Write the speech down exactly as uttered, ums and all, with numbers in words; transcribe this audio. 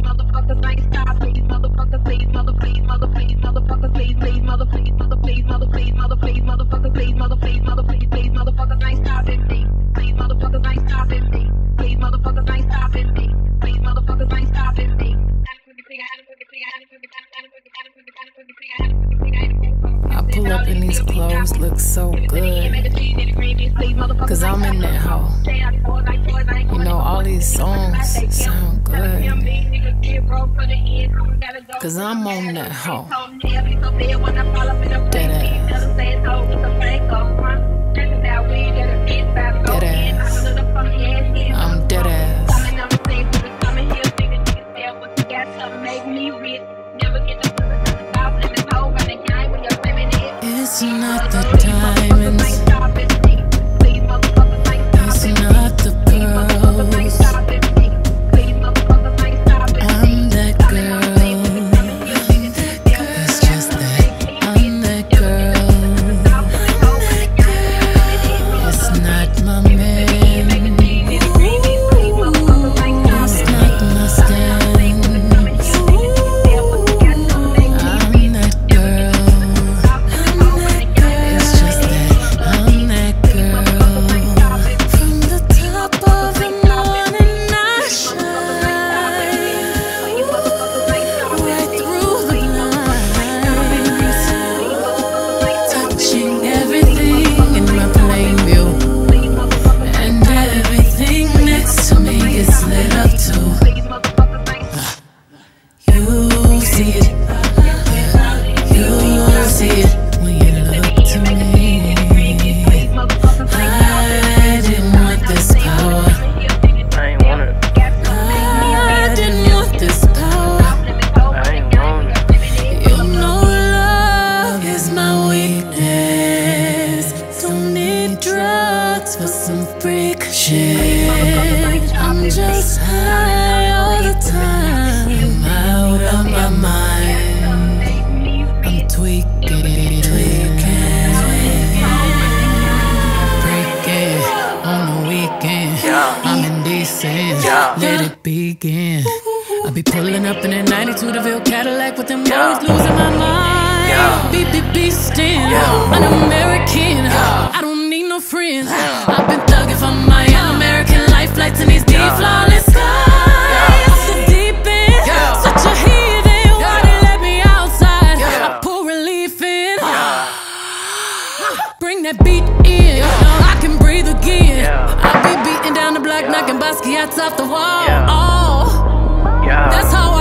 motherfuckers ain't stop. Please, motherfuckers, please, mother, please, mother, please, motherfuckers, please, please, mother, please, mother, please, mother, please, mother, please, motherfuckers, please, mother, please, mother, please, please, motherfuckers ain't stopping me. Please, motherfuckers ain't stopping me. Please, motherfuckers ain't stopping me. Please, motherfuckers ain't stopping me. I pull up in these clothes, look so good, cause I'm in that hoe. You know, all these songs sound good, cause I'm on that hoe. Dead ass. Dead ass. I'm dead ass. It's not the diamonds, it's not the pearls. I'm that girl. It's just that I'm that girl. It's not my man. It's not my stand. For some freak shit, I'm just high all the time. I'm out of my mind. I'm tweaking, tweaking, breaking on the weekend. I'm indecent, let it begin. I be pulling up in a ninety-two DeVille Cadillac with them always losing my mind. Beep beep beastin', an American. I don't need no friends. I've been thugging for my American life, flights in these deep flawless skies. Off the deep end, such a heathen. Why they let me outside? I pull relief in. Bring that beat in, I can breathe again. I be beating down the block, knocking Basquiat's off the wall. Oh, that's how